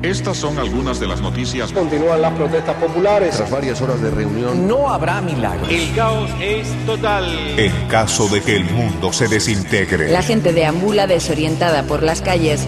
Estas son algunas de las noticias. Continúan las protestas populares. Tras varias horas de reunión, no habrá milagros. El caos es total. En caso de que el mundo se desintegre. La gente deambula desorientada por las calles.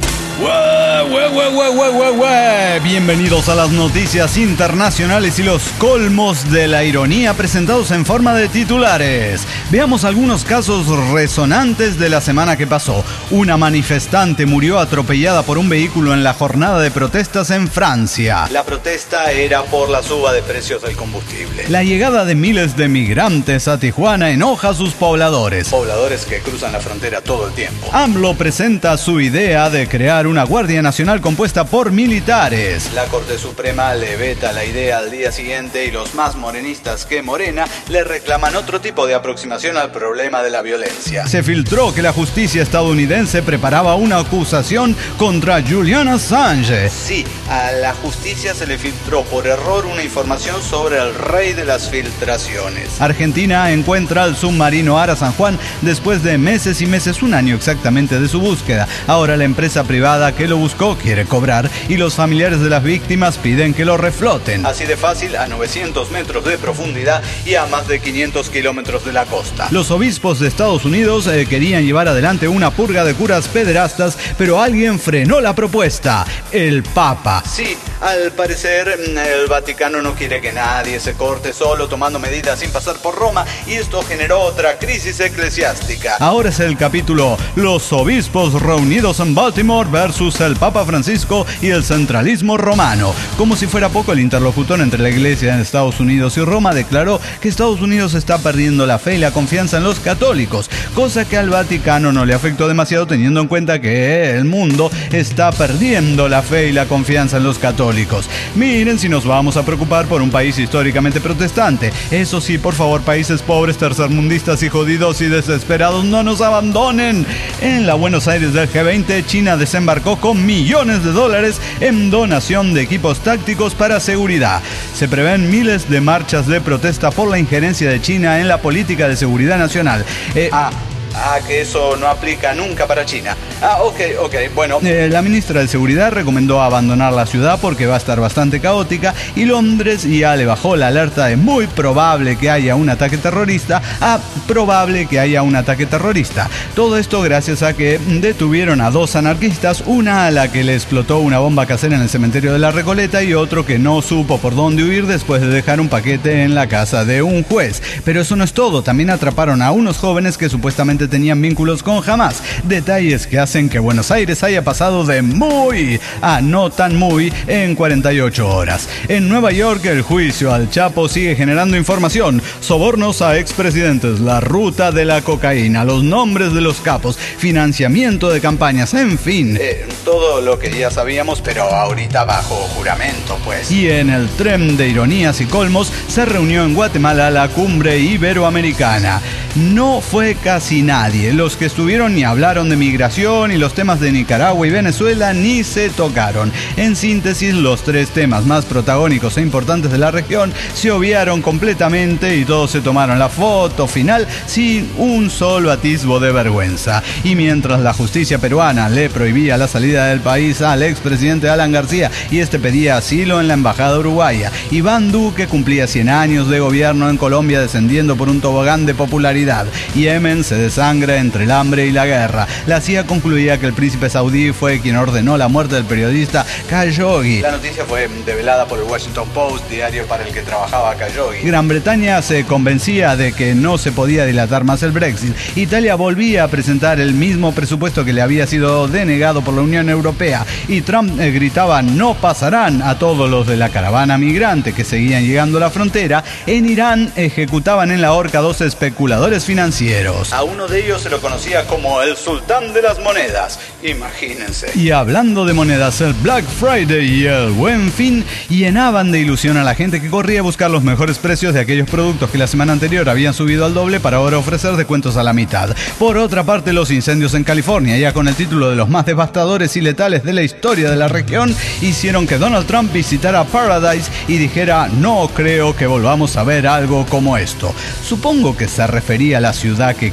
Bienvenidos a las noticias internacionales y los colmos de la ironía presentados en forma de titulares. Veamos algunos casos resonantes de la semana que pasó. Una manifestante murió atropellada por un vehículo en la jornada de protestas en Francia. La protesta era por la suba de precios del combustible. La llegada de miles de migrantes a Tijuana enoja a sus pobladores. Pobladores que cruzan la frontera todo el tiempo. AMLO presenta su idea de crear una Guardia Nacional compuesta por militares. La Corte Suprema le veta la idea al día siguiente y los más morenistas que Morena le reclaman otro tipo de aproximación al problema de la violencia. Se filtró que la justicia estadounidense preparaba una acusación contra Julian Assange. Sí, a la justicia se le filtró por error una información sobre el rey de las filtraciones. Argentina encuentra al submarino Ara San Juan después de meses y meses, un año exactamente de su búsqueda. Ahora la empresa privada que lo buscó quiere cobrar y los familiares de las víctimas piden que lo refloten. Así de fácil, a 900 metros de profundidad y a más de 500 kilómetros de la costa. Los obispos de Estados Unidos querían llevar adelante una purga de curas pederastas, pero alguien frenó la propuesta: el Papa. Sí, al parecer el Vaticano no quiere que nadie se corte solo tomando medidas sin pasar por Roma, y esto generó otra crisis eclesiástica. Ahora es el capítulo Los obispos reunidos en Baltimore versus el Papa Francisco y el centralismo romano. Como si fuera poco, el interlocutor entre la Iglesia en Estados Unidos y Roma declaró que Estados Unidos está perdiendo la fe y la confianza en los católicos, cosa que al Vaticano no le afectó demasiado, teniendo en cuenta que el mundo está perdiendo la fe y la confianza en los católicos. Miren, si nos vamos a preocupar por un país históricamente protestante, eso sí, por favor, países pobres, tercermundistas y jodidos y desesperados, no nos abandonen. En la Buenos Aires del G20, China desembarcó con millones de dólares en donación de equipos tácticos para seguridad. Se prevén miles de marchas de protesta por la injerencia de China en la política de seguridad nacional. Que eso no aplica nunca para China. Ok, bueno. La ministra de Seguridad recomendó abandonar la ciudad porque va a estar bastante caótica, y Londres ya le bajó la alerta de muy probable que haya un ataque terrorista a probable que haya un ataque terrorista. Todo esto gracias a que detuvieron a dos anarquistas, una a la que le explotó una bomba casera en el cementerio de la Recoleta y otro que no supo por dónde huir después de dejar un paquete en la casa de un juez. Pero eso no es todo, también atraparon a unos jóvenes que supuestamente tenían vínculos con Hamas. Detalles que hacen que Buenos Aires haya pasado de muy a no tan muy en 48 horas. En Nueva York, el juicio al Chapo sigue generando información. Sobornos a expresidentes, la ruta de la cocaína, los nombres de los capos, financiamiento de campañas, en fin. Todo lo que ya sabíamos, pero ahorita bajo juramento, pues. Y en el tren de ironías y colmos, se reunió en Guatemala la cumbre iberoamericana. No fue casi nadie. Los que estuvieron ni hablaron de migración, y los temas de Nicaragua y Venezuela ni se tocaron. En síntesis, los tres temas más protagónicos e importantes de la región se obviaron completamente y todos se tomaron la foto final sin un solo atisbo de vergüenza. Y mientras la justicia peruana le prohibía la salida del país al expresidente Alan García y este pedía asilo en la embajada uruguaya, Iván Duque cumplía 100 años de gobierno en Colombia descendiendo por un tobogán de popularidad. Yemen se desangra entre el hambre y la guerra. La CIA concluía que el príncipe saudí fue quien ordenó la muerte del periodista Khashoggi. La noticia fue develada por el Washington Post, diario para el que trabajaba Khashoggi. Gran Bretaña se convencía de que no se podía dilatar más el Brexit. Italia volvía a presentar el mismo presupuesto que le había sido denegado por la Unión Europea, y Trump gritaba "no pasarán" a todos los de la caravana migrante que seguían llegando a la frontera. En Irán ejecutaban en la horca 2 especuladores financieros. A uno de ellos se lo conocía como el sultán de las monedas, imagínense. Y hablando de monedas, el Black Friday y el Buen Fin llenaban de ilusión a la gente que corría a buscar los mejores precios de aquellos productos que la semana anterior habían subido al doble para ahora ofrecer descuentos a la mitad. Por otra parte, los incendios en California, ya con el título de los más devastadores y letales de la historia de la región, hicieron que Donald Trump visitara Paradise y dijera: "No creo que volvamos a ver algo como esto". Supongo que se refería a la ciudad que quedó hecha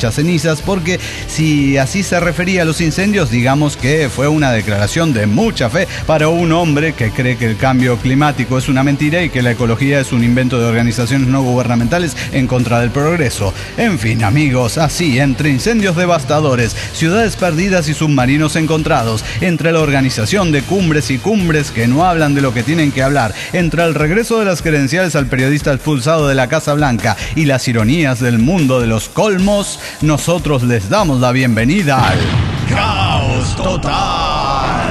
muchas cenizas, porque si así se refería a los incendios, digamos que fue una declaración de mucha fe para un hombre que cree que el cambio climático es una mentira y que la ecología es un invento de organizaciones no gubernamentales en contra del progreso. En fin, amigos, así, entre incendios devastadores, ciudades perdidas y submarinos encontrados, entre la organización de cumbres y cumbres que no hablan de lo que tienen que hablar, entre el regreso de las credenciales al periodista expulsado de la Casa Blanca y las ironías del mundo de los colmos, nosotros les damos la bienvenida al Caos Total.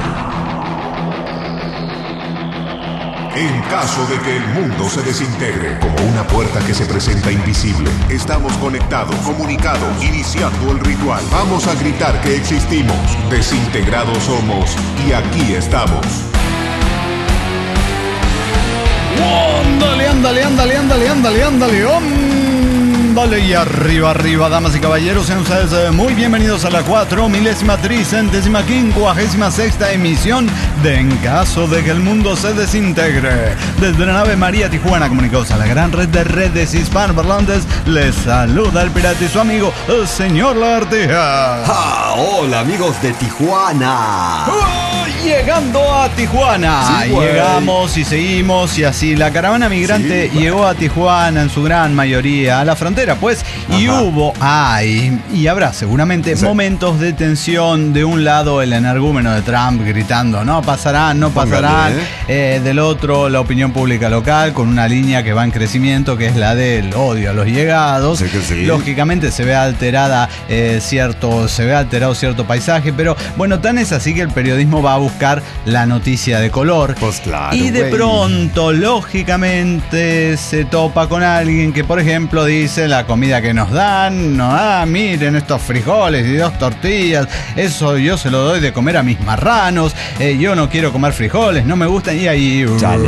En caso de que el mundo se desintegre, como una puerta que se presenta invisible, estamos conectados, comunicados, iniciando el ritual. Vamos a gritar que existimos, desintegrados somos y aquí estamos. Ándale, ándale, ándale, ándale, ándale, ándale, ándale. Y arriba, arriba, damas y caballeros, sean ustedes muy bienvenidos a la 4.355.6ª emisión de En Caso de que el Mundo se Desintegre. Desde la nave María Tijuana, comunicados a la gran red de redes hispanoparlantes, les saluda el pirata y su amigo, el señor Lagartija. Hola, amigos de Tijuana. Llegando a Tijuana, Sí, llegamos y seguimos y así. La caravana migrante llegó a Tijuana en su gran mayoría, a la frontera pues, y y habrá seguramente momentos de tensión. De un lado el energúmeno de Trump gritando no pasarán, no pasarán, del otro la opinión pública local con una línea que va en crecimiento, que es la del odio a los llegados. Lógicamente se ve alterado cierto paisaje, pero bueno, tan es así que el periodismo va a buscar la noticia de color. Pues claro, y de pronto, lógicamente, se topa con alguien que, por ejemplo, dice la comida que nos dan, miren estos frijoles y 2 tortillas, eso yo se lo doy de comer a mis marranos, yo no quiero comer frijoles, no me gustan, y ahí chale.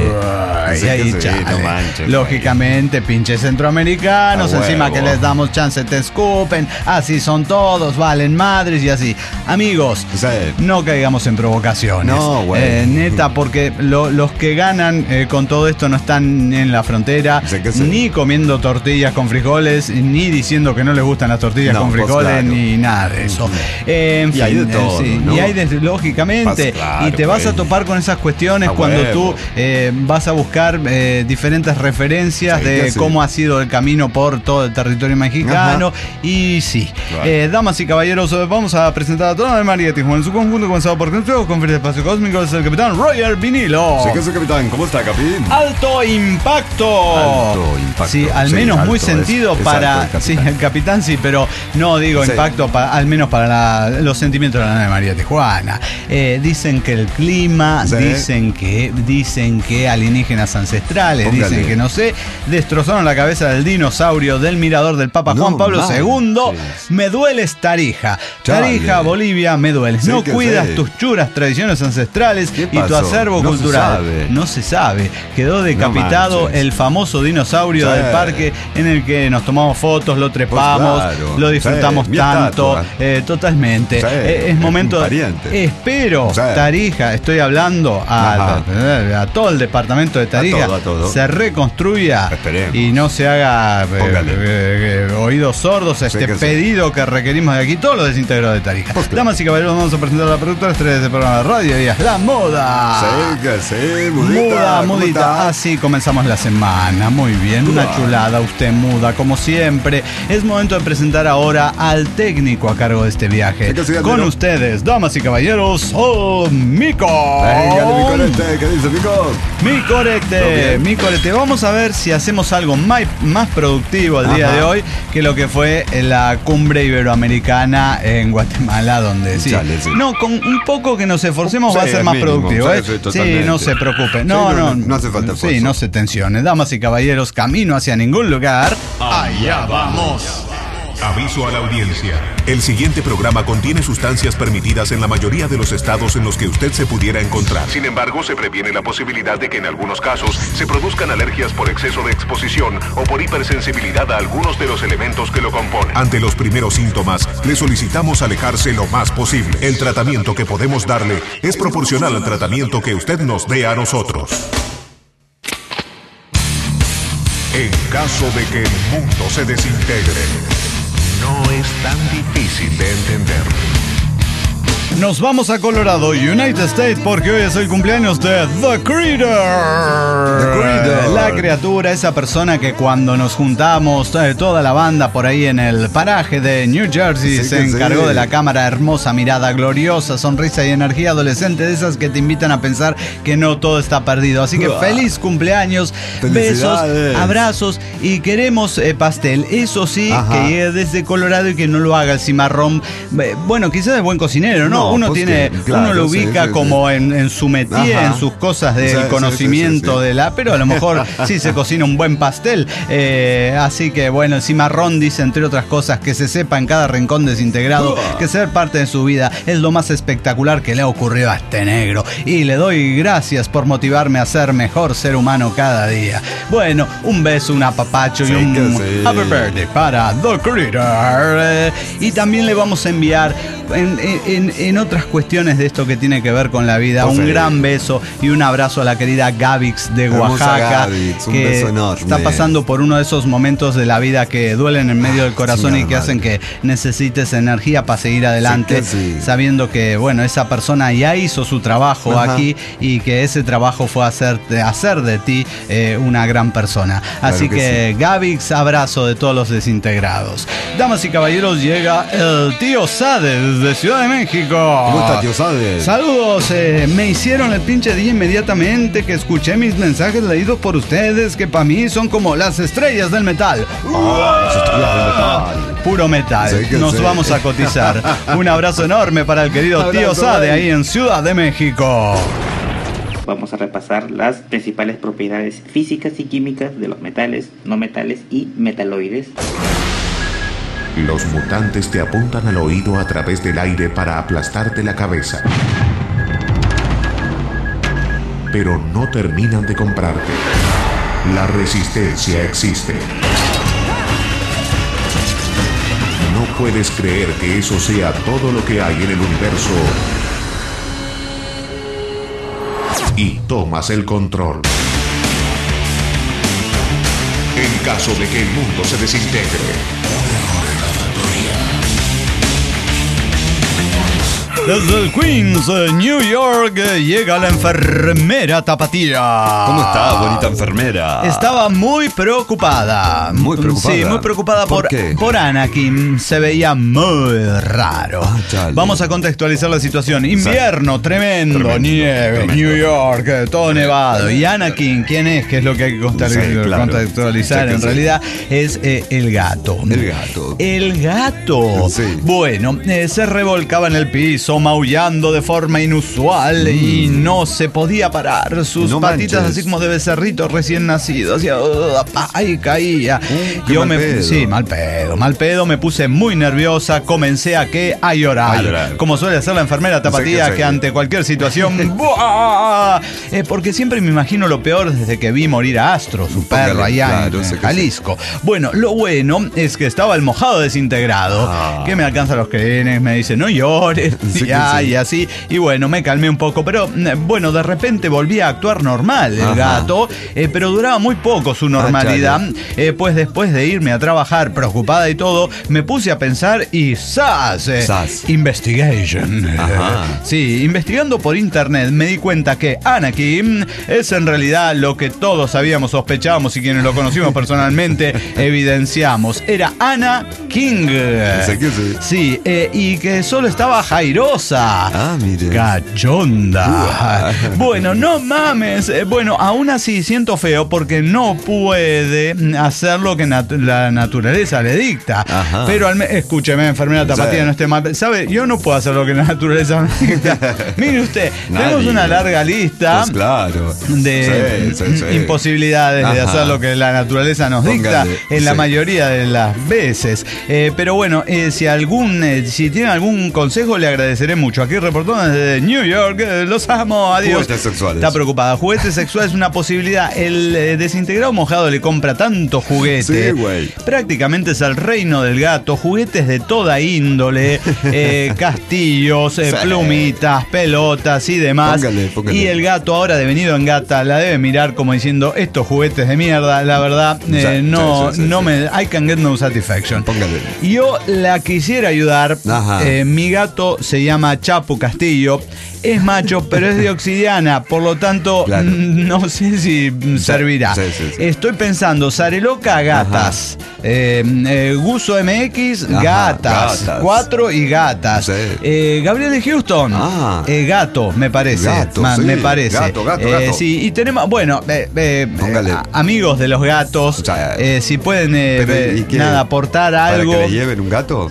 No manches, lógicamente, pinches centroamericanos, encima que les damos chance te escupen, así son todos, valen madres y así. Amigos, no caigamos en provocación. No, neta, porque los que ganan con todo esto no están en la frontera, ni comiendo tortillas con frijoles, ni diciendo que no les gustan las tortillas con frijoles, ni nada de eso. En fin, y hay de todo, ¿no? Y hay lógicamente, y te vas a topar con esas cuestiones cuando tú vas a buscar diferentes referencias de cómo ha sido el camino por todo el territorio mexicano. Y damas y caballeros, vamos a presentar a toda la María Tijuana en su conjunto, comenzado por nuestro conferencia de espacio cósmico, es el capitán Roger Vinilo. Sí, que es el capitán. ¿Cómo está, capitán? Alto impacto. Sí, al menos muy sentido para... Sí, el capitán sí, pero no digo impacto, al menos para los sentimientos de la nave María Tijuana. Dicen que el clima, dicen que alienígenas ancestrales, dicen que no sé, destrozaron la cabeza del dinosaurio del mirador del Papa Juan Pablo II. Me dueles, Tarija. Tarija, Bolivia, me dueles. No cuidas tus churas tradiciones ancestrales y tu acervo cultural. No se sabe. Quedó decapitado el famoso dinosaurio del parque en el que nos tomamos fotos, lo trepamos, lo disfrutamos tanto. Totalmente. Es momento. Espero, Tarija, estoy hablando a todo el departamento de Tarija, se reconstruya y no se haga oídos sordos este pedido que requerimos de aquí, todos los desintegrados de Tarija. Damas y caballeros, vamos a presentar a la productora estrella de este programa de radio, y es la moda. Mudita. Así comenzamos la semana. Muy bien, una chulada, usted muda como siempre. Es momento de presentar ahora al técnico a cargo de este viaje. Con ustedes, damas y caballeros, Mico. ¿Qué dice Mico? Mi corete. Vamos a ver si hacemos algo más productivo el día de hoy que lo que fue la cumbre iberoamericana en Guatemala, donde no, con un poco que nos esforcemos va a ser más productivo. Sí, no se preocupe. No hace falta esfuerzo. Sí, no se tensione. Damas y caballeros, camino hacia ningún lugar. Allá vamos. Aviso a la audiencia. El siguiente programa contiene sustancias permitidas en la mayoría de los estados en los que usted se pudiera encontrar. Sin embargo, se previene la posibilidad de que en algunos casos se produzcan alergias por exceso de exposición o por hipersensibilidad a algunos de los elementos que lo componen. Ante los primeros síntomas, le solicitamos alejarse lo más posible. El tratamiento que podemos darle es proporcional al tratamiento que usted nos dé a nosotros. En caso de que el mundo se desintegre, no es tan difícil de entender. Nos vamos a Colorado, United States, porque hoy es el cumpleaños de The Critter. La criatura, esa persona que cuando nos juntamos, toda la banda por ahí en el paraje de New Jersey, se encargó de la cámara, hermosa mirada, gloriosa sonrisa y energía adolescente, de esas que te invitan a pensar que no todo está perdido. Así que feliz cumpleaños, besos, abrazos y queremos pastel. Eso sí, que llegue desde Colorado y que no lo haga el cimarrón. Bueno, quizás es buen cocinero, ¿no? Uno tiene, claro, uno lo ubica como en su métier, en sus cosas del conocimiento de la, pero a lo mejor sí se cocina un buen pastel. Así que bueno, el cimarrón dice, entre otras cosas, que se sepa en cada rincón desintegrado que ser parte de su vida es lo más espectacular que le ha ocurrido a este negro. Y le doy gracias por motivarme a ser mejor ser humano cada día. Bueno, un beso, un apapacho y un happy birthday para The Critter. Y también le vamos a enviar en otras cuestiones de esto que tiene que ver con la vida, un gran beso y un abrazo a la querida Gavix de Oaxaca, Gavix, un que beso enorme. está pasando por uno de esos momentos de la vida que duelen en medio del corazón y que hacen que necesites energía para seguir adelante, sabiendo que bueno, esa persona ya hizo su trabajo aquí y que ese trabajo fue hacer de ti una gran persona. Así que Gavix, abrazo de todos los desintegrados. Damas y caballeros, llega el tío Sade de Ciudad de México. ¿Cómo está, tío Sade? Saludos, me hicieron el pinche día inmediatamente que escuché mis mensajes leídos por ustedes, que para mí son como las estrellas del metal. Las estrellas del metal. Puro metal. Nos vamos a cotizar. Un abrazo enorme para el querido tío Sade ahí en Ciudad de México. Vamos a repasar las principales propiedades físicas y químicas de los metales, no metales y metaloides. Los mutantes te apuntan al oído a través del aire para aplastarte la cabeza. Pero no terminan de comprarte. La resistencia existe. No puedes creer que eso sea todo lo que hay en el universo. Y tomas el control. En caso de que el mundo se desintegre. Desde el Queens, New York, llega la enfermera tapatía. ¿Cómo está, bonita enfermera? Estaba muy preocupada. Muy preocupada. Sí, muy preocupada por Anakin. Se veía muy raro. Vamos a contextualizar la situación. Invierno tremendo, nieve, New York, todo nevado. Y Anakin, ¿quién es? ¿Qué es lo que hay que contextualizar? En realidad es el gato. El gato. Bueno, se revolcaba en el piso, maullando de forma inusual y no se podía parar. Sus patitas así como de becerrito recién nacido, hacía y caía. Yo mal pedo, me puse muy nerviosa, comencé a llorar. Como suele hacer la enfermera tapatía, que ante cualquier situación porque siempre me imagino lo peor desde que vi morir a Astro, su perro allá en Jalisco. Bueno, lo bueno es que estaba el mojado desintegrado, que me alcanza los crenes, me dice no llores, y así, y bueno, me calmé un poco, pero bueno, de repente volví a actuar normal el gato, pero duraba muy poco su normalidad, pues después de irme a trabajar preocupada y todo, me puse a pensar y ¡zas! Investigation. Sí, investigando por internet me di cuenta que Anakin es en realidad lo que todos sabíamos, sospechábamos y quienes lo conocimos personalmente evidenciamos. Era Ana King. Sí, y que solo estaba jairosa. Cachonda. Bueno, no mames. Bueno, aún así siento feo porque no puede hacer lo que la naturaleza le dicta. Pero escúcheme, enfermera tapatía, no esté mal. ¿Sabe? Yo no puedo hacer lo que la naturaleza me dicta. Mire usted, tenemos una larga lista de imposibilidades de hacer lo que la naturaleza nos dicta en la mayoría de las veces. Pero bueno, si tienen algún consejo, le agradecería agradeceré mucho. Aquí reportando desde New York. Los amo, adiós. Juguetes sexuales. Está preocupada. Juguetes sexuales es una posibilidad. El desintegrado mojado le compra tanto juguete. Sí, güey. Prácticamente es el reino del gato. Juguetes de toda índole. Castillos, plumitas, pelotas y demás. Póngale. Y el gato, ahora devenido en gata, la debe mirar como diciendo, estos juguetes de mierda, la verdad, no me... I can get no satisfaction. Póngale. Yo la quisiera ayudar. Mi gato se llama Chapu Castillo. Es macho, pero es de Obsidiana. Por lo tanto, no sé si servirá. Sí. Estoy pensando, Zareloca, gatas. Guso MX, gatas. 4 y gatas. Sí. Gabriel de Houston, gato, me parece. Me parece. Gato. Sí, y tenemos, bueno, amigos de los gatos, si pueden aportar algo. ¿Para que le lleven un gato?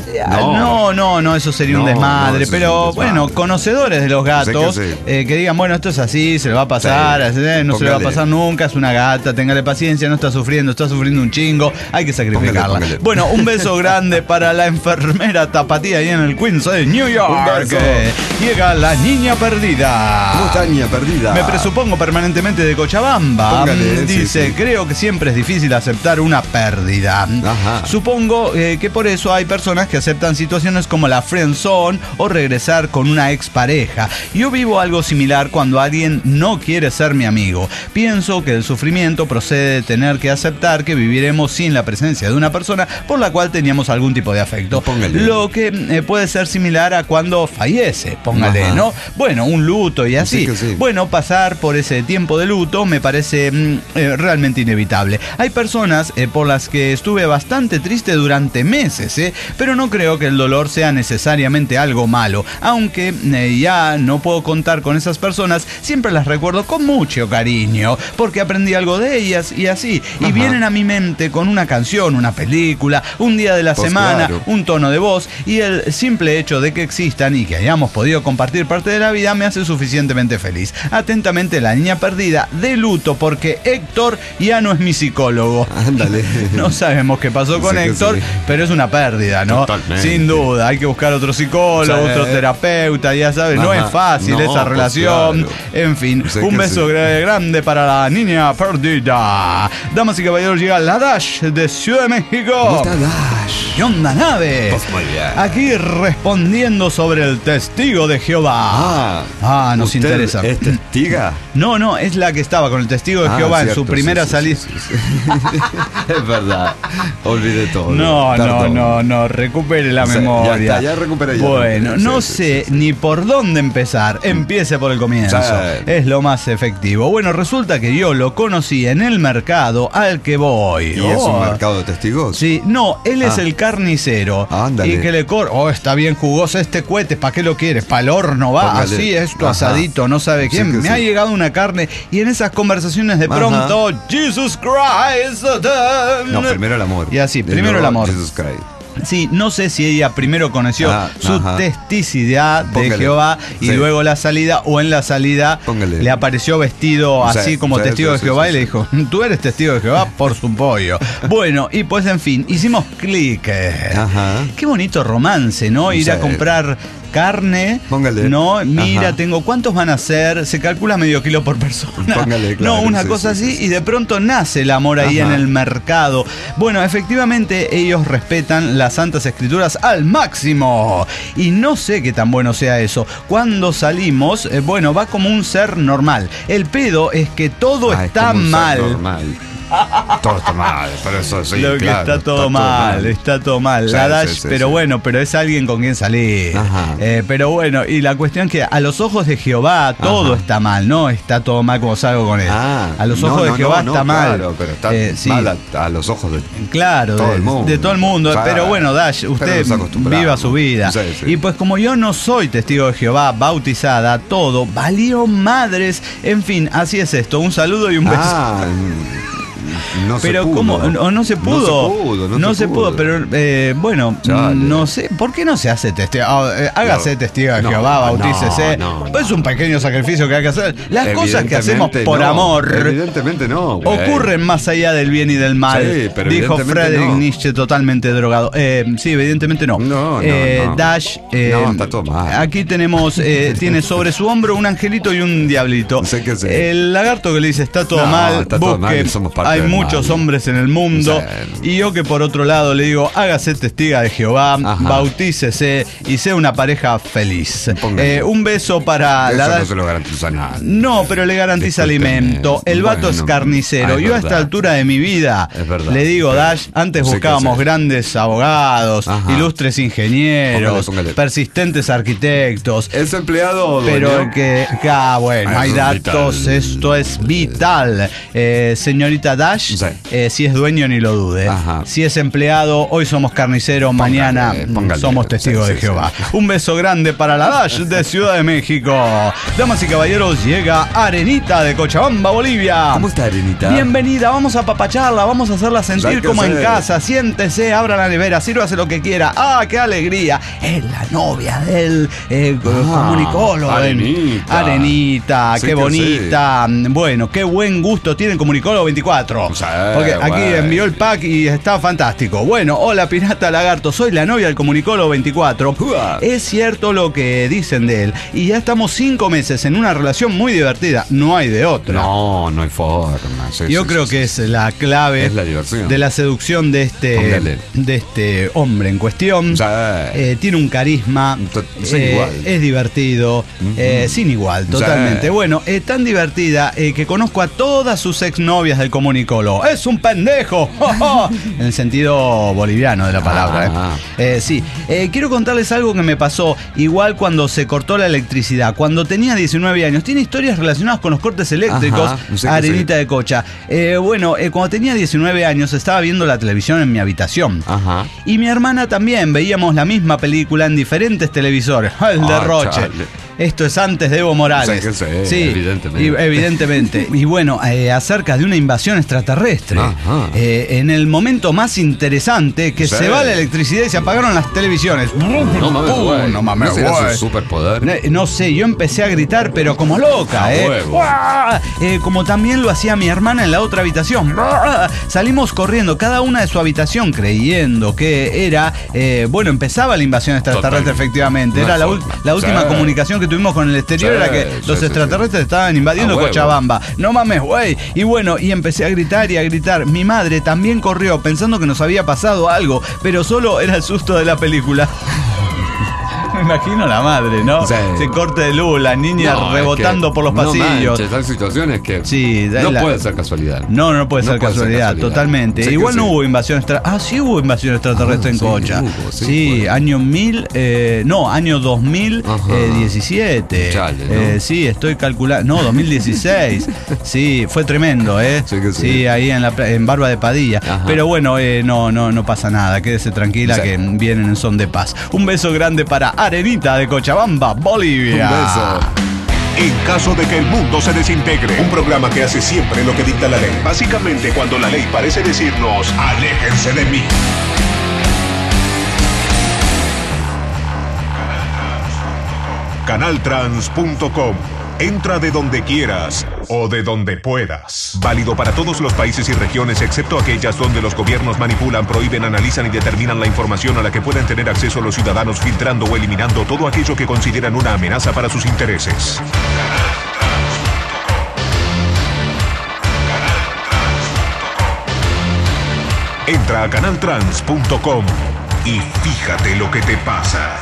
No, eso sería un desmadre. Pero bueno, conocedores de los gatos, que digan, bueno, esto es así, se le va a pasar, no se le va a pasar nunca, es una gata, téngale paciencia, no está sufriendo un chingo, hay que sacrificarla. Póngale. Bueno, un beso grande para la enfermera Tapatía ahí en el Queens de New York. Llega la niña perdida. ¿Cómo está, niña perdida? Me presupongo permanentemente de Cochabamba. Póngale, dice, creo que siempre es difícil aceptar una pérdida. Supongo que por eso hay personas que aceptan situaciones como la friendzone o regresar con una expareja. Yo vivo algo similar cuando alguien no quiere ser mi amigo. Pienso que el sufrimiento procede de tener que aceptar que viviremos sin la presencia de una persona por la cual teníamos algún tipo de afecto. Póngale. Lo que puede ser similar a cuando fallece, póngale, ¿no? Bueno, un luto y así. Sí. Bueno, pasar por ese tiempo de luto me parece realmente inevitable. Hay personas por las que estuve bastante triste durante meses, pero no creo que el dolor sea necesariamente algo malo. Aunque ya no puedo contar con esas personas, siempre las recuerdo con mucho cariño, porque aprendí algo de ellas y así. Y vienen a mi mente con una canción, una película, un día de la semana, un tono de voz, y el simple hecho de que existan y que hayamos podido compartir parte de la vida me hace suficientemente feliz. Atentamente, la niña perdida, de luto porque Héctor ya no es mi psicólogo. Ándale. No sabemos qué pasó con Héctor, pero es una pérdida, ¿no? Totalmente. Sin duda, hay que buscar otro psicólogo, otro terapeuta, ya sabes, no es fácil esa relación. En fin, un beso grande para la niña perdida. Damas y caballeros, llega la Dash de Ciudad de México. ¿Cómo está Dash? ¿Qué onda, nave? Pues muy bien. Aquí respondiendo sobre el testigo de Jehová. Nos ¿usted interesa. ¿Es testiga? No, es la que estaba con el testigo de Jehová en su primera salida. Sí. Es verdad. Olvidé todo. No, recupere la memoria. Ya recuperé. Bueno, no sé ni por dónde empezar. Empiece por el comienzo. Es lo más efectivo. Bueno, resulta que yo lo conocí en el mercado al que voy. ¿Y es un mercado de testigos? Sí, no, él es el carnicero. Ándale. Y que le está bien jugoso este cohete, ¿para qué lo quieres? ¿Para el horno va? Póngale. Así, esto asadito, no sabe quién. Sí, Me ha llegado una carne y en esas conversaciones de pronto, Jesus Christ. No, primero el amor. Y así, primero el amor. Jesus Christ. Sí, no sé si ella primero conoció su testicidad de Jehová y luego la salida, o en la salida le apareció vestido así como testigo de Jehová y le dijo, ¿tú eres testigo de Jehová? Por su pollo. Bueno, y pues en fin, hicimos clic. Qué bonito romance, ¿no? Ir a comprar carne, ¿no? Mira, tengo, ¿cuántos van a ser? Se calcula medio kilo por persona. No, una cosa así, y de pronto nace el amor ahí en el mercado. Bueno, efectivamente, ellos respetan las Santas Escrituras al máximo. Y no sé qué tan bueno sea eso. Cuando salimos, bueno, va como un ser normal. El pedo es que todo está mal. Todo está mal, pero eso sí, lo que está todo mal. La Dash, pero bueno, pero es alguien con quien salir. Pero bueno, y la cuestión es que a los ojos de Jehová todo está mal, no está todo mal como salgo con él. A los ojos de Jehová está mal. Claro, pero está mal a los ojos de todo el mundo. De todo el mundo. Pero bueno, Dash, usted viva su vida. Y pues como yo no soy testigo de Jehová, bautizada, todo valió madres. En fin, así es esto. Un saludo y un beso. No se pero pudo. ¿cómo? No se pudo. No se pudo, pero bueno, Chale. no sé. ¿Por qué no se hace testigo? Hágase testigo de Jehová, bautícese. No. Es un pequeño sacrificio que hay que hacer. Las cosas que hacemos por amor Evidentemente no. Güey. ocurren más allá del bien y del mal. Sí, pero dijo evidentemente Friedrich no. Nietzsche, totalmente drogado. Sí, evidentemente no. No. Dash, No, está todo mal. aquí tenemos, tiene sobre su hombro un angelito y un diablito. Sé que sé. El lagarto que le dice está todo No, mal, está todo busque, mal, somos parte hay del muchos mal. hombres en el mundo. Sí. Y yo que por otro lado le digo, hágase testiga de Jehová, Ajá. bautícese y sea una pareja feliz. Póngale. Un beso para Eso la no Dash. se lo garantiza nada. No, pero le garantiza Discúlpeme. alimento. El vato es Bueno. carnicero. Es Yo a verdad. esta altura de mi vida Es verdad. le digo, Dash, antes Sí que buscábamos sí. grandes abogados, Ajá. ilustres ingenieros, Póngale. persistentes arquitectos. ¿Es empleado o Pero dueño? bueno, Ah, hay eso es datos, vital. esto es vital. Señorita Dash, Sí. si es dueño ni lo dude. Ajá. Si es empleado, hoy somos carniceros, mañana póngale. somos testigos Sí, de sí, Jehová. sí. Un beso grande para la Dash de Ciudad de México. Damas y caballeros, llega Arenita de Cochabamba, Bolivia. ¿Cómo está, Arenita? Bienvenida, vamos a apapacharla, vamos a hacerla sentir ¿Sabe qué como en hacer? casa. Siéntese, abra la nevera, sírvase lo que quiera. ¡Ah, qué alegría! Es la novia del comunicólogo. Arenita. Arenita, Sí qué que bonita. Bueno, qué buen gusto tiene Comunicólogo 24. Sí, Porque aquí güey. envió el pack y está fantástico. Bueno, hola Pirata Lagarto, soy la novia del Comunicólogo 24. Uah. Es cierto lo que dicen de él. Y ya estamos 5 meses en una relación muy divertida. No hay de otra. No hay forma. Sí, Yo sí, creo sí, que sí. es la clave Es la diversión. de la seducción de Póngale. este hombre en cuestión. Sí. Tiene un carisma, Sin igual. es divertido, sin igual, totalmente. Sí. Bueno, tan divertida que conozco a todas sus exnovias del Comunicólogo. ¡Es un pendejo! En el sentido boliviano de la palabra. Sí, quiero contarles algo que me pasó igual cuando se cortó la electricidad. Cuando tenía 19 años, tiene historias relacionadas con los cortes eléctricos. Ajá, sí que Arenita sí. de Cocha. Cuando tenía 19 años estaba viendo la televisión en mi habitación. Ajá. Y mi hermana también, veíamos la misma película en diferentes televisores. El derroche. Chale. Esto es antes de Evo Morales. Sí, evidentemente. Evidentemente. Y bueno, acerca de una invasión extraterrestre. Ajá. En el momento más interesante que Sí. se va la electricidad y se apagaron las televisiones. No mames, güey. No mames, será güey. su superpoder? No sé, yo empecé a gritar, pero como loca, A huevo. ¡Guau! Como también lo hacía mi hermana en la otra habitación. ¡Guau! Salimos corriendo, cada una de su habitación, creyendo que era. Empezaba la invasión extraterrestre, Totalmente. efectivamente. No Era hay la forma. última Sí. comunicación que tuvimos con el exterior, Sí, era que sí, los sí, extraterrestres estaban invadiendo A huevo. Cochabamba. No mames, güey. Y bueno, y empecé a gritar y a gritar. Mi madre también corrió pensando que nos había pasado algo, pero solo era el susto de la película. Me imagino la madre, ¿no? Sí. Se corte de luz, la niña No, rebotando es que por los no pasillos. manches, hay situaciones que Sí, no la- puede ser casualidad. No puede ser casualidad, totalmente. Sí que Igual no sí. hubo invasión extraterrestre. Sí hubo invasión extraterrestre en sí, Cocha. hubo, sí, Sí, fue. año 2017. Chale, ¿no? Sí, estoy calculando. No, 2016. Sí, fue tremendo, ¿eh? Sí que sí. ahí en Barba de Padilla. Ajá. Pero bueno, no pasa nada. Quédese tranquila Sí. que vienen en son de paz. Un beso grande para Arenita de Cochabamba, Bolivia. Un beso. En caso de que el mundo se desintegre, un programa que hace siempre lo que dicta la ley. Básicamente, cuando la ley parece decirnos, aléjense de mí. Canaltrans.com. Entra de donde quieras o de donde puedas. Válido para todos los países y regiones, excepto aquellas donde los gobiernos manipulan, prohíben, analizan y determinan la información a la que pueden tener acceso los ciudadanos, filtrando o eliminando todo aquello que consideran una amenaza para sus intereses. Entra a canaltrans.com y fíjate lo que te pasa.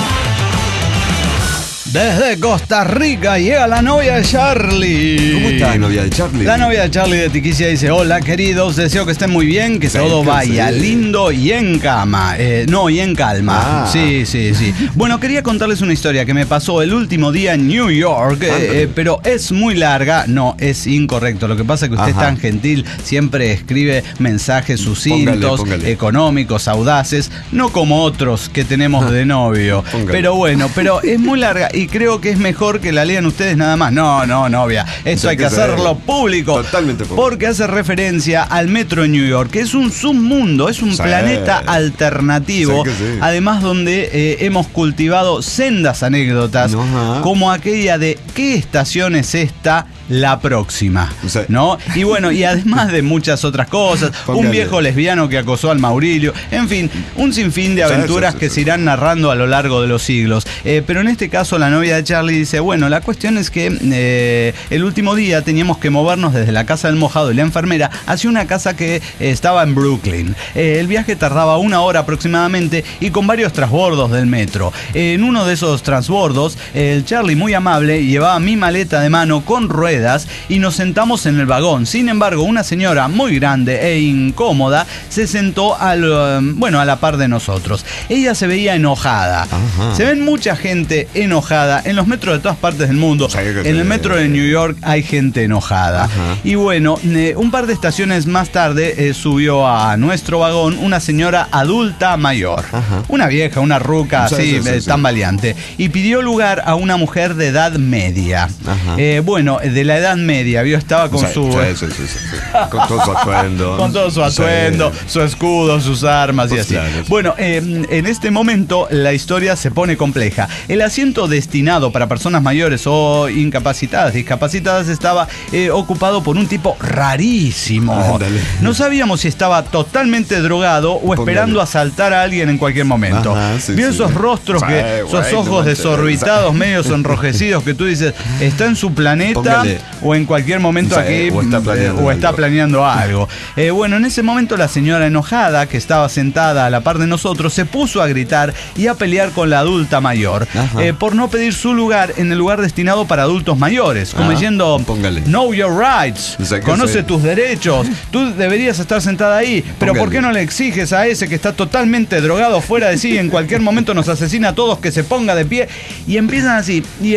Desde Costa Rica llega la novia de Charlie. ¿Cómo está, novia de Charlie? La novia de Charlie de Tiquicia dice: hola queridos, deseo que estén muy bien, que Sí, todo que vaya sí. lindo y en cama. Y en calma. Ah. Sí. Bueno, quería contarles una historia que me pasó el último día en New York, pero es muy larga. No, es incorrecto. Lo que pasa es que usted es Ajá. tan gentil, siempre escribe mensajes sucintos, Póngale. económicos, audaces, no como otros que tenemos de novio. Póngale. Pero bueno, pero es muy larga y creo que es mejor que la lean ustedes nada más. No, novia. Esto Sí, hay que que sí. hacerlo público. Totalmente público. Porque hace referencia al metro de New York, que es un submundo, es un planeta alternativo. Sí que sí. Además, donde hemos cultivado sendas anécdotas, como aquella de ¿qué estación es esta? La próxima, Sí. ¿no? Y bueno, y además de muchas otras cosas, un viejo lesbiano que acosó al Maurilio, en fin, un sinfín de aventuras que se irán narrando a lo largo de los siglos. Pero en este caso la novia de Charlie dice, bueno, la cuestión es que el último día teníamos que movernos desde la casa del mojado y la enfermera hacia una casa que estaba en Brooklyn. El viaje tardaba 1 hora aproximadamente y con varios transbordos del metro. En uno de esos transbordos, el Charlie, muy amable, llevaba mi maleta de mano con ruedas y nos sentamos en el vagón. Sin embargo, una señora muy grande e incómoda se sentó a la par de nosotros. Ella se veía enojada. Se ven mucha gente enojada en los metros de todas partes del mundo. En el metro de New York hay gente enojada. Y bueno, un par de estaciones más tarde subió a nuestro vagón una señora adulta mayor. Una vieja, una ruca así, tambaleante. Y pidió lugar a una mujer de edad media. Bueno, de la edad media, estaba con su... Con todo su atuendo. Con todo su atuendo, su escudo, sus armas y así. Bueno, en este momento la historia se pone compleja. El asiento destinado para personas mayores o incapacitadas, discapacitadas, estaba ocupado por un tipo rarísimo. No sabíamos si estaba totalmente drogado o esperando asaltar a alguien en cualquier momento. Vio esos rostros, esos ojos desorbitados, medios enrojecidos, que tú dices, está en su planeta o en cualquier momento aquí o está planeando algo. Bueno, en ese momento la señora enojada, que estaba sentada a la par de nosotros, se puso a gritar y a pelear con la adulta mayor por no pedir su lugar en el lugar destinado para adultos mayores, como diciendo, know your rights, conoce tus derechos, tú deberías estar sentada ahí, pero ¿por qué no le exiges a ese que está totalmente drogado, fuera de sí, y en cualquier momento nos asesina a todos, que se ponga de pie? Y empiezan así, y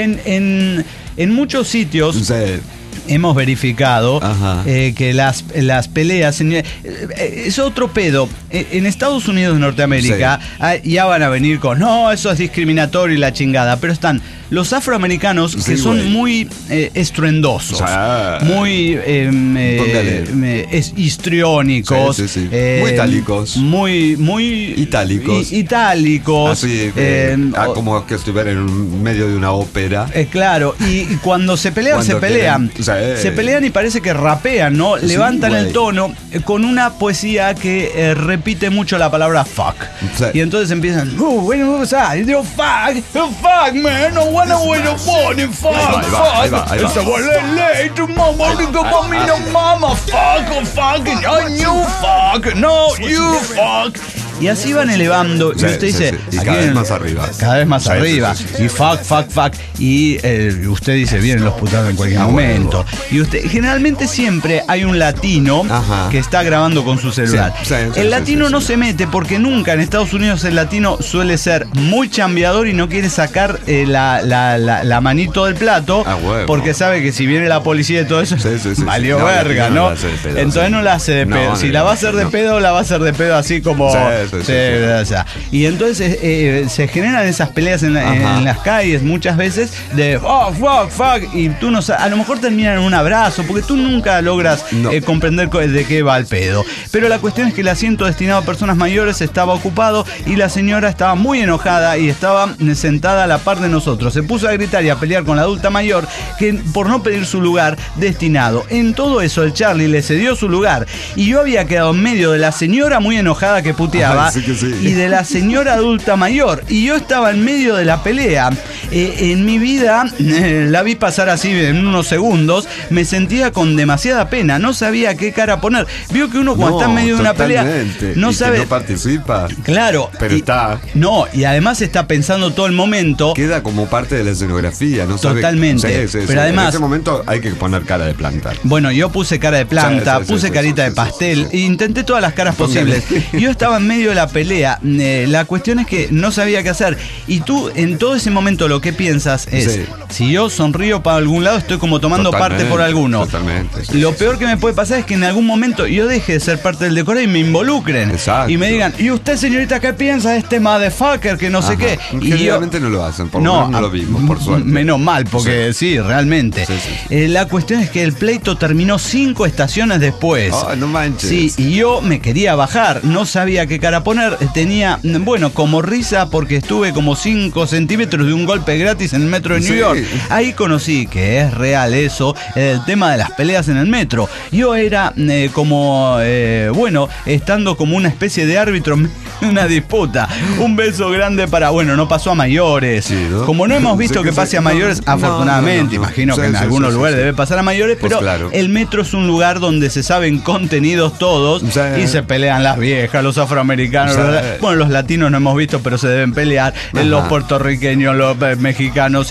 en muchos sitios hemos verificado que las peleas es otro pedo. En Estados Unidos de Norteamérica ya van a venir con no, eso es discriminatorio y la chingada, pero están los afroamericanos que son muy estruendosos, muy histriónicos, muy itálicos, muy itálicos, así, como que estuvieran en medio de una ópera. Claro, y cuando se pelean, se pelean y parece que rapean, ¿no? Levantan el tono con una poesía que repite mucho la palabra fuck. Y entonces empiezan, fuck, man, no wanna win a money, fuck. No, you fuck. Y así van elevando. Y usted dice, y cada vez más arriba. Cada vez más arriba. Y fuck. Y usted dice, vienen los putados en cualquier momento. Y usted, generalmente siempre hay un latino que está grabando con su celular. El latino no se mete porque nunca en Estados Unidos el latino suele ser muy chambeador y no quiere sacar la manito del plato porque sabe que si viene la policía y todo eso, valió verga, ¿no? Entonces no la hace de pedo. Si la va a hacer de pedo, la va a hacer de pedo así como... Y entonces se generan esas peleas en las calles muchas veces de fuck, y tú no sabes, a lo mejor terminan en un abrazo porque tú nunca logras comprender de qué va el pedo. Pero la cuestión es que el asiento destinado a personas mayores estaba ocupado y la señora estaba muy enojada y estaba sentada a la par de nosotros. Se puso a gritar y a pelear con la adulta mayor por no pedir su lugar destinado. En todo eso el Charlie le cedió su lugar y yo había quedado en medio de la señora muy enojada que puteaba y de la señora adulta mayor, y yo estaba en medio de la pelea. En mi vida la vi pasar así en unos segundos, me sentía con demasiada pena, no sabía qué cara poner. Vio que uno cuando está en medio de una pelea no sabe, no participa. Claro, pero está. No, y además está pensando todo el momento. Queda como parte de la escenografía, ¿no? Totalmente. Pero además, en ese momento hay que poner cara de planta. Bueno, yo puse cara de planta, puse carita de pastel, e intenté todas las caras posibles. Yo estaba en medio de la pelea. La cuestión es que no sabía qué hacer. Y tú, en todo ese momento, lo que piensas es, Sí. si yo sonrío para algún lado, estoy como tomando parte por alguno. Totalmente. Sí, Lo sí, peor que me puede pasar es que en algún momento yo deje de ser parte del decorado y me involucren. Exacto. Y me digan, ¿y usted, señorita, qué piensa de este motherfucker que no sé qué? Y Generalmente no lo hacen, por lo menos no lo vimos, por suerte. Menos mal, porque sí, realmente. Sí, sí. La cuestión es que el pleito terminó 5 estaciones después. Oh, no manches. Sí, y yo me quería bajar, no sabía qué cara poner. Tenía, bueno, como risa porque estuve como 5 centímetros de un golpe gratis en el metro de New Sí. York. Ahí conocí que es real eso, el tema de las peleas en el metro. Yo era bueno, estando como una especie de árbitro en una disputa. Un beso grande para, bueno, no pasó a mayores. Sí, ¿no? Como no hemos visto Sí, que sí, pase a no, mayores, no, afortunadamente, no. imagino Sí, que en sí, algunos sí, lugares sí. debe pasar a mayores, Pues pero claro. el metro es un lugar donde se saben contenidos todos Sí. y se pelean las viejas, los afroamericanos, Sí. bueno, los latinos no hemos visto, pero se deben pelear, Ajá. los puertorriqueños, los mexicanos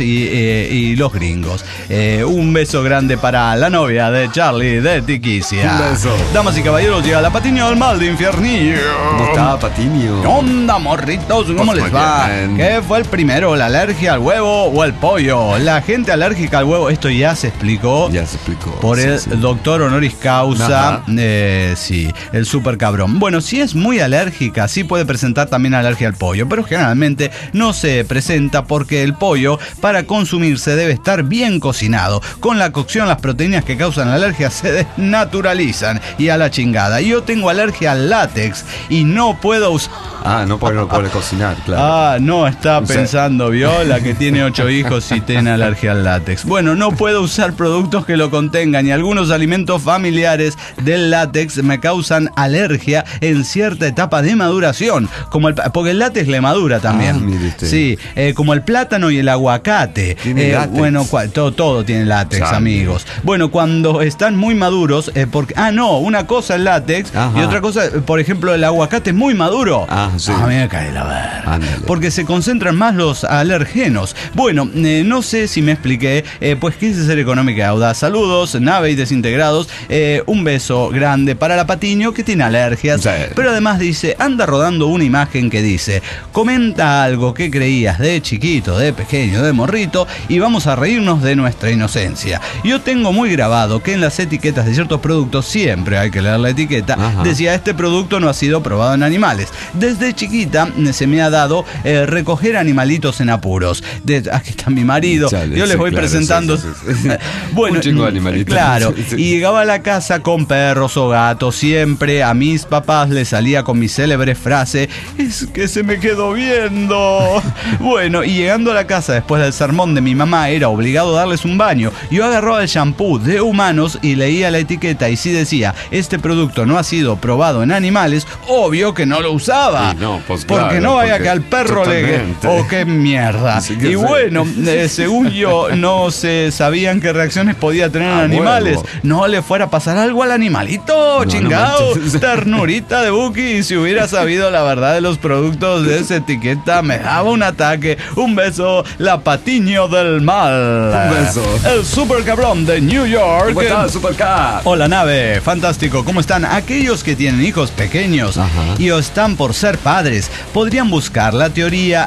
y los gringos. Un beso grande para la novia de Charlie de Tiquicia. Un beso. Damas y caballeros, llega la Patiño del Mal de Infiernillo. ¿Cómo está, Patiño? ¿Qué onda, morritos? ¿Cómo Pues les muy va? bien. ¿Qué fue el primero, la alergia al huevo o el pollo? La gente alérgica al huevo, esto ya se explicó. Ya se explicó. Por sí, el sí. doctor honoris causa, Ajá. sí, el super cabrón. Bueno, si es muy alérgica, sí puede presentar también alergia al pollo, pero generalmente no se presenta porque el pollo, para consumirse, debe estar bien cocinado. Con la cocción, las proteínas que causan la alergia se desnaturalizan y a la chingada. Yo tengo alergia al látex y no puedo usar... Ah, no puede cocinar, claro. Ah, no, está O sea- pensando, Viola, que tiene 8 hijos y tiene alergia al látex. Bueno, no puedo usar productos que lo contengan y algunos alimentos familiares del látex me causan alergia en cierta etapa de maduración, como porque el látex le madura también. Ah, mire usted. Sí, como el plátano y el aguacate. Tiene látex. Bueno, todo tiene látex, Sabe. amigos. Bueno, cuando están muy maduros, porque... Ah, no, una cosa el látex Ajá. y otra cosa, por ejemplo, el aguacate muy maduro. Ah, sí. A mí me cae la verga. Ándale. Porque se concentran más los alergenos. Bueno, no sé si me expliqué, pues quise ser económica y audaz. Saludos, nave y desintegrados. Un beso grande para la Patiño, que tiene alergias. Sí. Pero además dice, anda rodando una imagen que dice, comenta algo que creías de chiquito, de pequeño, de morrito, y vamos a reírnos de nuestra inocencia. Yo tengo muy grabado que en las etiquetas de ciertos productos, siempre hay que leer la etiqueta, Ajá. decía, este producto no ha sido probado en animales. Desde chiquita se me ha dado recoger animalitos en apuros. Aquí está mi marido. Chale, Yo les sí, voy claro, presentando. sí, sí, sí. Bueno, Un chingo de animalitos. claro. Sí, sí. Y llegaba a la casa con perros o gatos. Siempre a mis papás les salía con mi célebre frase: es que se me quedó viendo. Bueno, y llegando a la casa después del sermón de mi mamá, era obligado a darles un baño. Yo agarraba el shampoo de humanos y leía la etiqueta, y si decía, este producto no ha sido probado en animales, obvio que no lo usaba. Sí, no, pues porque claro, no vaya porque que al perro le... totalmente. Oh, qué mierda. Sí, que Y sí. bueno, según yo, no se sabían qué reacciones podía tener en Ah, animales. huevo. No le fuera a pasar algo al animalito, No, chingado. no manches. Ternurita de Buki. Y si hubiera sabido la verdad de los productos de esa etiqueta, me daba un ataque. Un beso, la Patiño del Mal. Un beso. El super cabrón de New York. ¿Cómo está, Supercar? Hola, nave, fantástico, ¿cómo están? Aquellos que tienen hijos pequeños Ajá. y o están por ser padres, podrían buscar la teoría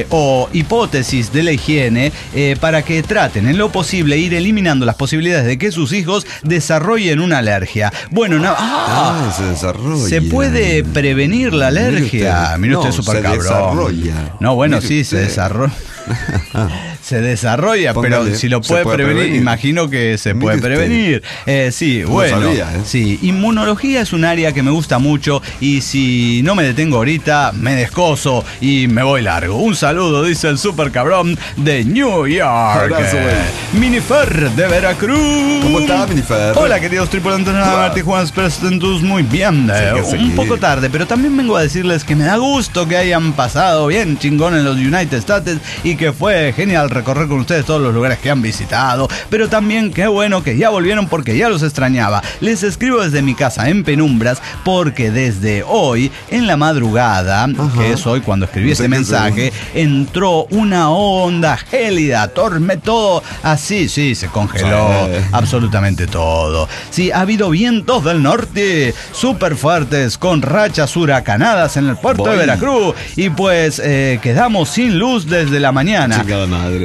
o hipótesis de la higiene para que traten en lo posible ir eliminando las posibilidades de que sus hijos desarrollen una alergia. Bueno, Se desarrolla. se puede prevenir la Mire alergia. usted. Mire usted, No, super se cabrón. desarrolla. No, bueno, Mire sí, usted. se desarrolla. Se desarrolla, Póngale, pero si lo se puede puede prevenir, prevenir. imagino que se Mire puede usted. prevenir. Sí, No bueno. sabía, ¿eh? Sí, inmunología es un área que me gusta mucho y si no me detengo ahorita, me descoso y me voy largo. Un saludo, dice el super cabrón de New York. Abrazo, güey. Minifer de Veracruz. ¿Cómo está, Minifer? Hola, queridos tripulantes de Martí Juan, Prestentus, muy bien. Sí, Un poco tarde, pero también vengo a decirles que me da gusto que hayan pasado bien chingón en los United States y que fue genial recorrer con ustedes todos los lugares que han visitado, pero también qué bueno que ya volvieron porque ya los extrañaba. Les escribo desde mi casa en penumbras porque desde hoy, en la madrugada, que es hoy cuando escribí No sé este qué mensaje, entró una onda gélida, todo así, sí, se congeló Sí. absolutamente todo. Sí, ha habido vientos del norte súper fuertes con rachas huracanadas en el puerto de Voy. Veracruz y pues quedamos sin luz desde la mañana. Chingada madre.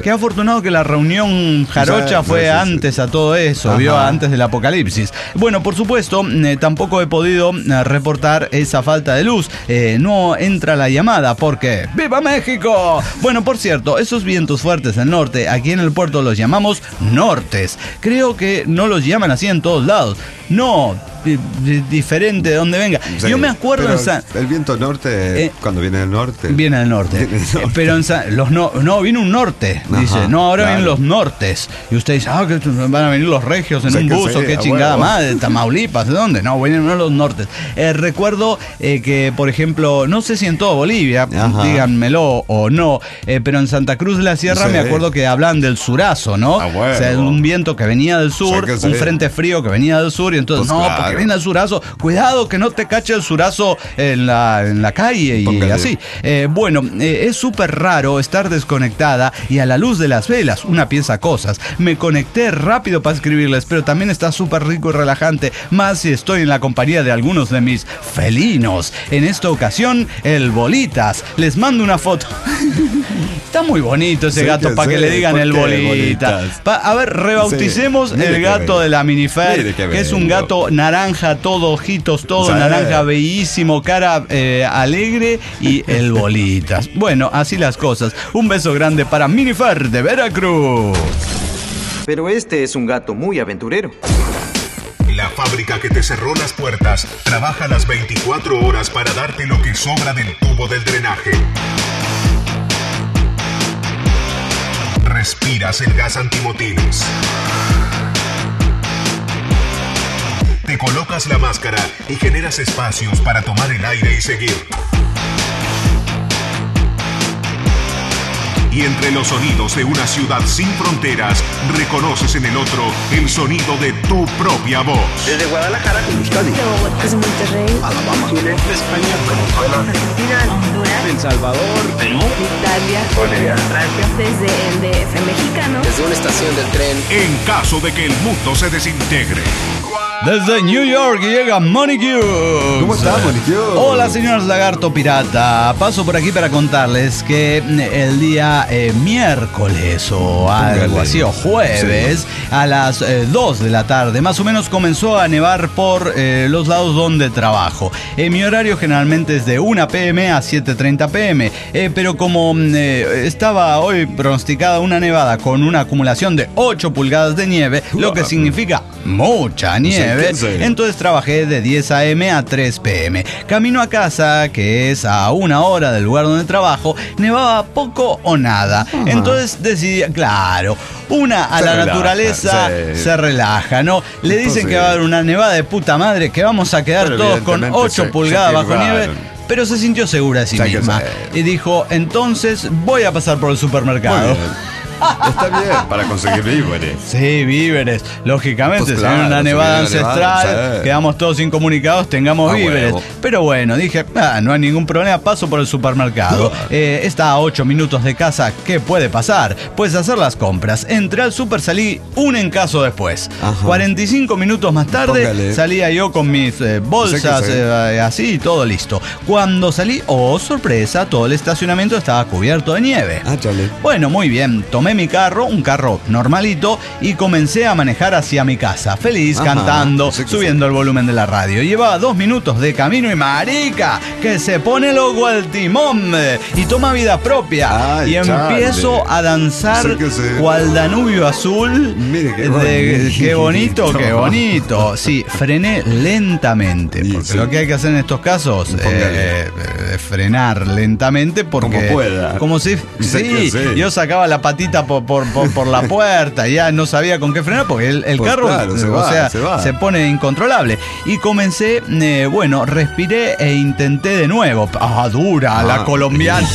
Qué afortunado que la reunión jarocha fue antes a todo eso, vio, antes del apocalipsis. Bueno, por supuesto, tampoco he podido reportar esa falta de luz. No entra la llamada porque ¡viva México! Bueno, por cierto, esos vientos fuertes del norte, aquí en el puerto los llamamos nortes. Creo que no los llaman así en todos lados. No, diferente de donde venga. Sí, yo me acuerdo el viento norte, cuando viene del norte. Viene del norte. Pero no, viene un norte. Dice, no, ahora vienen los nortes. Y usted dice, que van a venir los regios en un buzo, qué chingada madre, de Tamaulipas, ¿de dónde? No, vienen los nortes. Recuerdo que, por ejemplo, no sé si en toda Bolivia, díganmelo o no, pero en Santa Cruz de la Sierra me acuerdo que hablan del surazo, ¿no? O sea, un viento que venía del sur, un frente frío que venía del sur, y entonces, pues porque viene el surazo, cuidado que no te cache el surazo en la calle y así. Bueno, es súper raro estar desconectada y a la luz de las velas, una piensa cosas. Me conecté rápido para escribirles, pero también está súper rico y relajante, más si estoy en la compañía de algunos de mis felinos. En esta ocasión, el Bolitas. Les mando una foto. Está muy bonito ese gato para que le digan el Bolitas. A ver, rebauticemos el gato de la Minifer, que es un gato naranja, todo ojitos, todo naranja, bellísimo, cara alegre, y el Bolitas. Bueno, así las cosas. Un beso grande para Minifer de Veracruz. Pero este es un gato muy aventurero. La fábrica que te cerró las puertas trabaja las 24 horas para darte lo que sobra del tubo del drenaje. Respiras el gas antimotines. Te colocas la máscara y generas espacios para tomar el aire y seguir. Y entre los sonidos de una ciudad sin fronteras, reconoces en el otro el sonido de tu propia voz. Desde Guadalajara, Euskadi, desde Monterrey, Alabama, Chile, España, Venezuela, Argentina, Honduras, El Salvador, Perú, Italia, Bolivia, Francia, desde el DF mexicano, desde una estación del tren. En caso de que el mundo se desintegre. Desde New York llega Monique Hughes. ¿Cómo está, Monique Hughes? Hola, señores Lagarto Pirata. Paso por aquí para contarles que el día miércoles o algo así, o jueves, a las 2 de la tarde, más o menos, comenzó a nevar por los lados donde trabajo. Mi horario generalmente es de 1 p.m. a 7:30 p.m. Pero como estaba hoy pronosticada una nevada con una acumulación de 8 pulgadas de nieve, lo que significa mucha nieve, entonces trabajé de 10 a.m. a 3 p.m. Camino a casa, que es a 1 hora del lugar donde trabajo, nevaba poco o nada. Entonces decidí, claro, a la naturaleza se relaja, ¿no? Le dicen que va a haber una nevada de puta madre, que vamos a quedar todos con 8 pulgadas bajo nieve. Pero se sintió segura de sí misma y dijo, entonces voy a pasar por el supermercado. Está bien, para conseguir víveres. Sí, víveres. Lógicamente, pues claro, si hay una nevada ancestral, quedamos todos incomunicados, tengamos víveres. Huevo. Pero bueno, dije, no hay ningún problema, paso por el supermercado. Está a 8 minutos de casa, ¿qué puede pasar? Pues hacer las compras. Entré al super, salí un encaso después. 45 minutos más tarde, salía yo con mis bolsas, así, todo listo. Cuando salí, oh, sorpresa, todo el estacionamiento estaba cubierto de nieve. Bueno, muy bien, tomé mi carro, un carro normalito, y comencé a manejar hacia mi casa, feliz, cantando, subiendo el volumen de la radio. Llevaba 2 minutos de camino y marica, que se pone loco al timón y toma vida propia. Ay, y empiezo a danzar cual Danubio azul. Mire, qué bonito. Qué bonito. Sí, frené lentamente, porque lo que hay que hacer en estos casos es frenar lentamente, porque como pueda. Como si yo sacaba la patita por la puerta, ya no sabía con qué frenar, porque el pues carro claro, se pone incontrolable. Y comencé, respiré e intenté de nuevo. Dura la colombiana.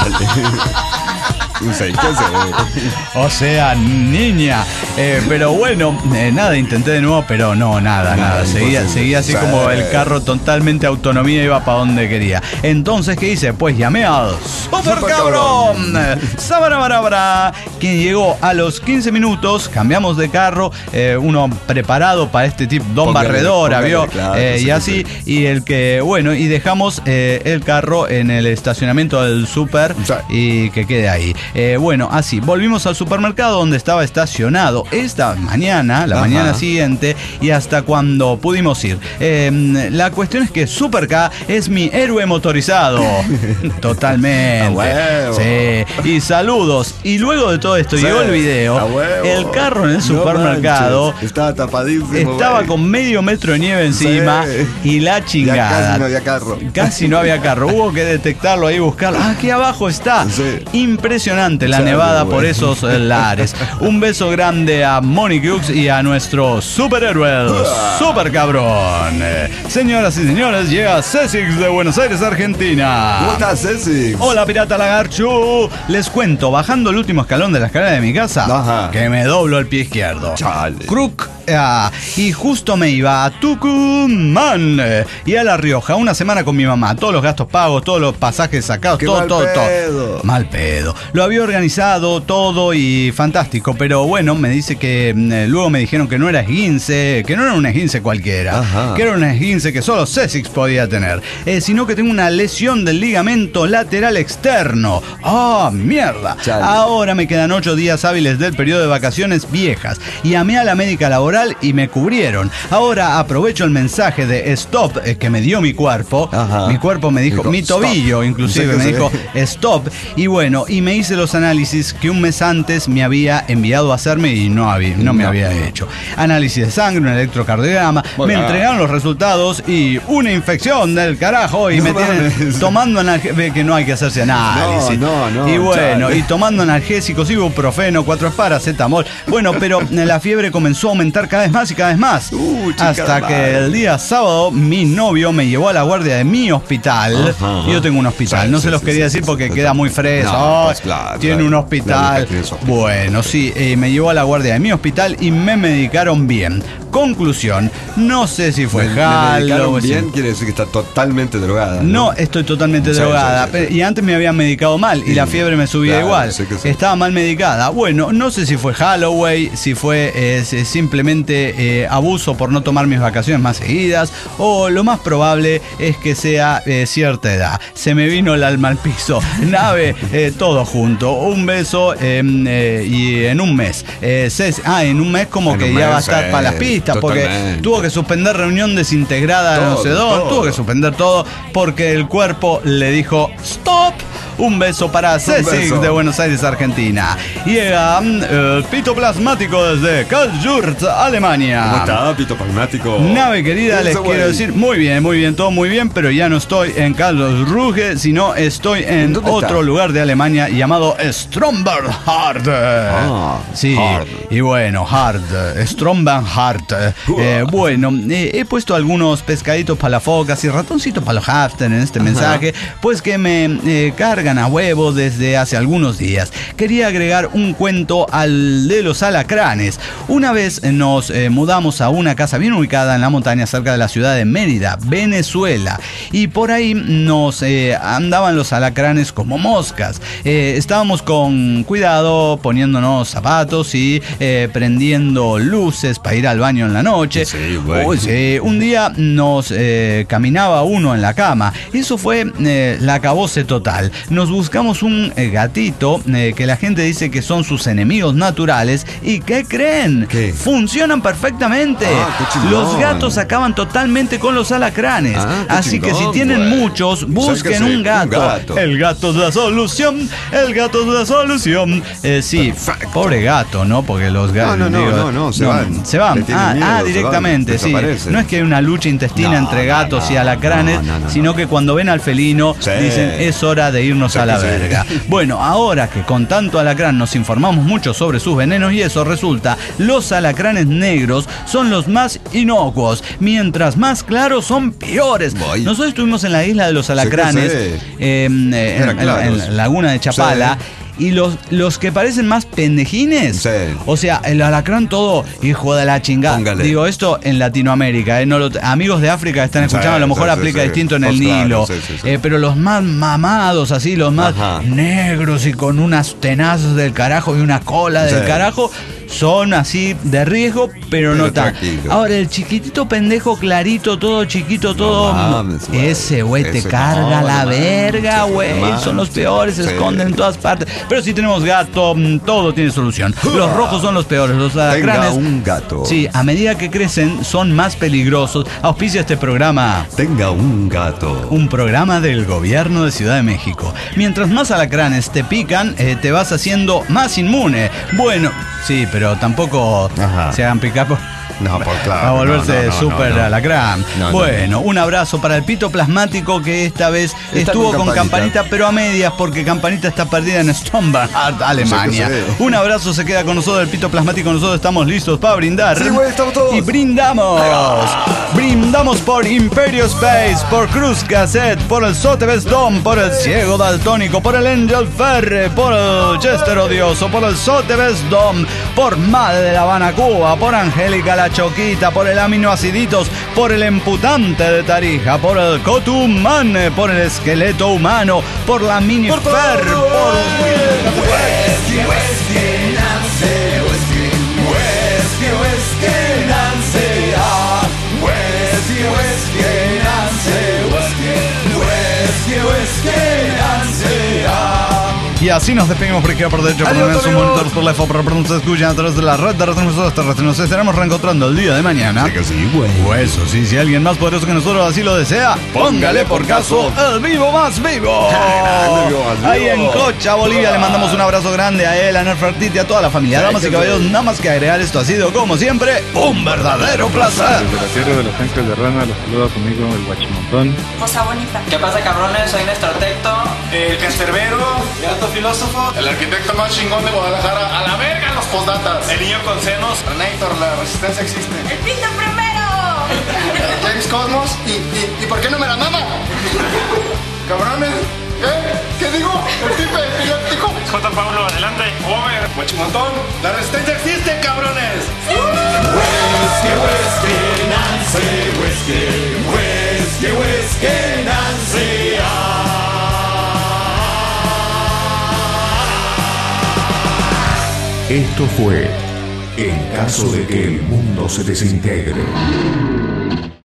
O sea, niña. Pero bueno, nada, intenté de nuevo, pero nada. Seguía así como el carro totalmente autonomía, iba para donde quería. Entonces, ¿qué hice? Pues llamé al Super Cabrón Sabarabarabara, quien llegó a los 15 minutos. Cambiamos de carro, uno preparado para este tipo, don barredora, ¿vio? Claro, y así, y el que, y dejamos el carro en el estacionamiento del super y que quede ahí. Bueno, así, volvimos al supermercado donde estaba estacionado esta mañana, la mañana siguiente, y hasta cuando pudimos ir. La cuestión es que Super K es mi héroe motorizado. Totalmente. Sí. Y saludos. Y luego de todo esto llegó el video. El carro en el supermercado estaba tapadísimo. Estaba con medio metro de nieve encima y la chingada. Casi no había carro. Casi no había carro. Hubo que detectarlo ahí, buscarlo. Aquí abajo está. Impresionante la nevada por esos lares. Un beso grande a Monique Hughes y a nuestro superhéroe, Super Cabrón. Señoras y señores, llega Césix de Buenos Aires, Argentina. ¿Cómo estás, Césix? Hola, Pirata Lagarchu. Les cuento, bajando el último escalón de la escalera de mi casa, que me doblo el pie izquierdo. Chale. Crook. Y justo me iba a Tucumán y a La Rioja, una semana con mi mamá, todos los gastos pagos, todos los pasajes sacados, todo. Mal pedo. Lo había organizado todo y fantástico, pero bueno, me dice que luego me dijeron que no era esguince, que no era un esguince cualquiera, que era un esguince que solo Césix podía tener, sino que tengo una lesión del ligamento lateral externo. ¡Ah, mierda! Chale. Ahora me quedan 8 días hábiles del periodo de vacaciones viejas. Llamé a la médica laboral y me cubrieron. Ahora aprovecho el mensaje de stop que me dio mi cuerpo. Mi cuerpo me dijo, mi tobillo inclusive me dijo stop. Y bueno, y me hice los análisis que un mes antes me había enviado a hacerme y no me había hecho. Análisis de sangre, un electrocardiograma. Me entregaron los resultados y una infección del carajo y me tienen tomando analgésicos, que no hay que hacerse análisis. Y bueno, y tomando analgésicos, ibuprofeno, 4 paracetamol. Bueno, pero la fiebre comenzó a aumentar cada vez más y cada vez más. Hasta que el día sábado mi novio me llevó a la guardia de mi hospital. Yo tengo un hospital, no se los quería decir porque queda muy fresco. Tiene un hospital. Bueno, sí, me llevó a la guardia de mi hospital y me medicaron bien. Conclusión, no sé si fue Halloween. Bien quiere decir que está totalmente drogada. No, estoy totalmente drogada. Y antes me habían medicado mal y la fiebre me subía igual. Estaba mal medicada. Bueno, no sé si fue Halloween, si fue simplemente abuso por no tomar mis vacaciones más seguidas, o lo más probable es que sea cierta edad. Se me vino el alma al piso. Nave, todo junto. Un beso y en un mes. En un mes como en que ya va a estar para las pistas, porque tuvo que suspender reunión desintegrada no sé dónde, tuvo que suspender todo porque el cuerpo le dijo stop. Un beso para Césix de Buenos Aires, Argentina. Llega el pito plasmático desde Karlsruhe, Alemania. ¿Cómo está, pito plasmático? Nave querida, les quiero decir, muy bien, todo muy bien, pero ya no estoy en Karlsruhe, sino estoy en otro lugar de Alemania llamado Stromberg-Hart. Sí, hard. Y bueno, Stromberg-Hart. Bueno, he puesto algunos pescaditos para las focas y ratoncitos para los hamsters en este mensaje, pues que me cargan a huevo desde hace algunos días. Quería agregar un cuento al de los alacranes. Una vez nos mudamos a una casa bien ubicada en la montaña cerca de la ciudad de Mérida, Venezuela, y por ahí nos andaban los alacranes como moscas. Estábamos con cuidado poniéndonos zapatos y prendiendo luces para ir al baño en la noche. Un día nos caminaba uno en la cama. Eso fue la acabose total. Nos buscamos un gatito que la gente dice que son sus enemigos naturales. ¿Y qué creen? ¿Qué? Funcionan perfectamente. Los gatos acaban totalmente con los alacranes. Así que si tienen muchos, busquen un gato. El gato es la solución. El gato es la solución. Sí, pobre gato, ¿no? Porque los gatos... No, se van. Se van. Directamente, sí. No es que hay una lucha intestina entre gatos y alacranes, sino que cuando ven al felino dicen es hora de irnos a la verga. Bueno, ahora que con tanto alacrán nos informamos mucho sobre sus venenos y eso, resulta, los alacranes negros son los más inocuos, mientras más claros son peores. Nosotros estuvimos en la isla de los alacranes, en la laguna de Chapala. Y los que parecen más pendejines, o sea, el alacrán todo, hijo de la chingada. Póngale. Digo, esto en Latinoamérica, amigos de África están escuchando, a lo mejor aplica distinto en el Nilo. Pero los más mamados, así, los más negros y con unas tenazas del carajo y una cola del carajo, son así de riesgo, pero no tan. tranquilo. Ahora, el chiquitito pendejo clarito, todo chiquito, todo. mames, güey. Ese güey te Ese carga no, la no verga, manches, güey. no Son los manches. peores, se Sí. esconden en todas partes. Pero si tenemos gato, todo tiene solución. Los rojos son los peores, los Tenga alacranes. un gato. Sí, a medida que crecen son más peligrosos. Auspicia este programa. Tenga un gato. Un programa del gobierno de Ciudad de México. Mientras más alacranes te pican, te vas haciendo más inmune. Bueno, sí, pero tampoco Ajá. se hagan picar por... No, por claro. A volverse no, súper no. alacrán. No, bueno, un abrazo para el pito plasmático que esta vez Está estuvo con con Campanita. Campanita, pero a medias porque Campanita está perdida en Stomberg, Alemania. Sí. Un abrazo se queda con nosotros el pito plasmático. Nosotros estamos listos para brindar. Sí, güey, estamos todos. Y brindamos. Brindamos por Imperio Space, por Cruz Cassette, por el Sotheby's Dome, por el Ciego Daltónico, por el Angel Ferre, por el Chester Odioso, por el Sotheby's Dome, por Madre de La Habana, Cuba, por Angélica la Choquita, por el Aminoaciditos, por el Emputante de Tarija, por el Cotumán, por el Esqueleto Humano, por la Mini Fer, por... Y así nos despedimos por izquierda, por derecha, por Adiós, sus amigos. monitores, por la FO, por nos escuchan a través de la red de retransmisores terrestres. Nos estaremos reencontrando el día de mañana. Sí que sí, güey. O eso sí, si alguien más poderoso que nosotros así lo desea, póngale por caso el vivo más vivo. Ahí en Cocha, Bolivia, le mandamos un abrazo grande a él, a Nefertiti, a toda la familia. Damas y caballeros, nada más que agregar, esto ha sido, como siempre, un verdadero placer. Desde la tierra de los ángeles de Rana los saluda su amigo el Guachimontón. Cosa bonita. ¿Qué pasa, cabrones? Soy Néstor Tecto. El cancerbero, el alto filósofo, el arquitecto más chingón de Guadalajara. A la verga los postdatas. El niño con senos. Renator, la resistencia existe. ¡El pito primero! James Cosmos. ¿Y por qué no me la mama? Cabrones. ¿Qué digo? El tipo epiléptico. J. Pablo, adelante. Over. Guachimontón. La resistencia existe, cabrones. Esto fue En caso de que el mundo se desintegre.